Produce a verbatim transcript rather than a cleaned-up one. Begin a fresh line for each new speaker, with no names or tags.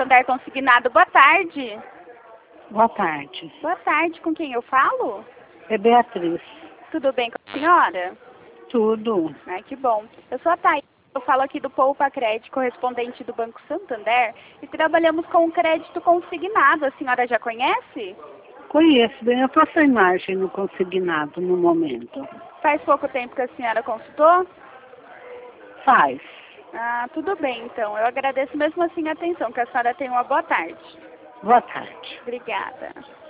Santander Consignado. Boa tarde.
Boa tarde.
Boa tarde, com quem eu falo?
É Beatriz.
Tudo bem com a senhora?
Tudo.
Ai, que bom. Eu sou a Thaís, eu falo aqui do Poupa Crédito, correspondente do Banco Santander, e trabalhamos com crédito consignado. A senhora já conhece?
Conheço bem, eu estou sem margem no consignado no momento.
Faz pouco tempo que a senhora consultou?
Faz.
Ah, tudo bem, então. Eu agradeço mesmo assim a atenção. Que a senhora tenha uma boa tarde.
Boa tarde.
Obrigada.